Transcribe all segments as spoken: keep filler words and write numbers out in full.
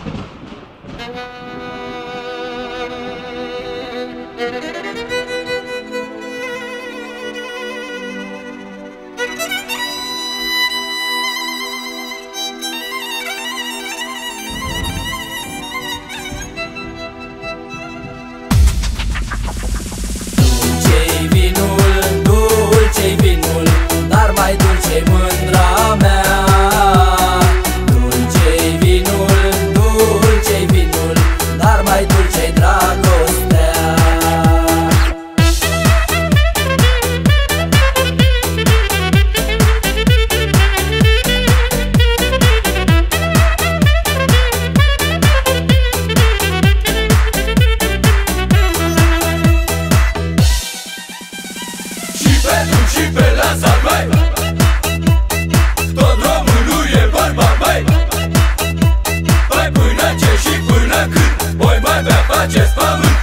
Dulce-i vinul, dulce-i vinul, dar mai dulce-i mândra mea. Dulce-i vinul, dulce-i vinul, dar mai dulce-i dragostea. Și pe lanța, băi, tot românul e bărbat, băi. Băi, până ce și până când voi mai bea pe acest pământ,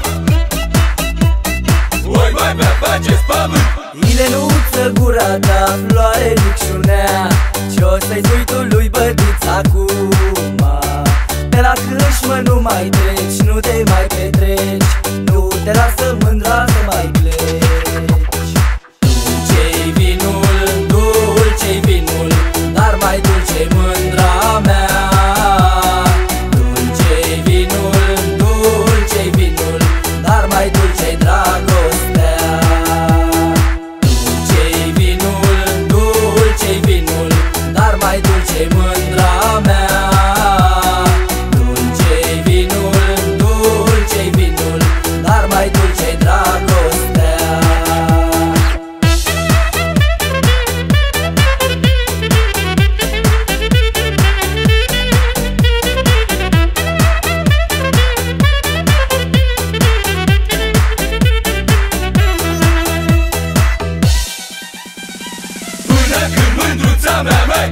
voi mai bea pe acest pământ. Ilenuță, gura ta, floare micșunea, ce-o să-i spui tu lui bătiț acum? De la câșmă nu mai treci, nu te mai petreci, nu te lasă mândra să mai pleci. Dulce-i vinul, dulce-i vinul, dar mai dulce-i mândra mea. Dulce-i vinul, dulce-i vinul, dar mai dulce-i dragostea. Dulce-i vinul, dulce-i vinul, dar mai dulce-i mândra mea. Dulce-i vinul, dulce-i vinul, dar mai dulce-i dragostea. Până când mândruța mea, măi,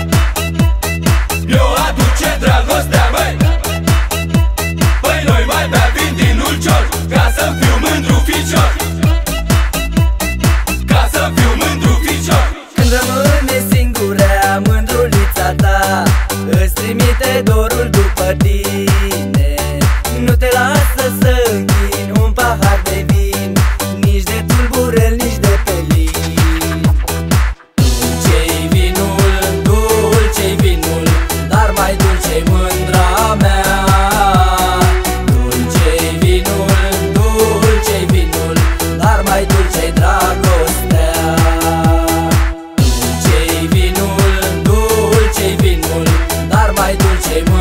eu aduce dragostea, măi. Păi noi mai bea vin din ulcior, ca să fiu mândru ficior, ca să fiu mândru ficior. Când rămâne singurea, mândrulița ta îți trimite dorul după tine. Nu te lasă să închini un pahar de vin, nici de tulburel, nici de pelin. Dulce-i vinul, dulce-i vinul, dar mai dulce-i mândra mea. Dulce-i vinul, dulce-i vinul, dar mai dulce-i dragostea. Dulce-i vinul, dulce-i vinul, dar mai dulce-i mândra mea.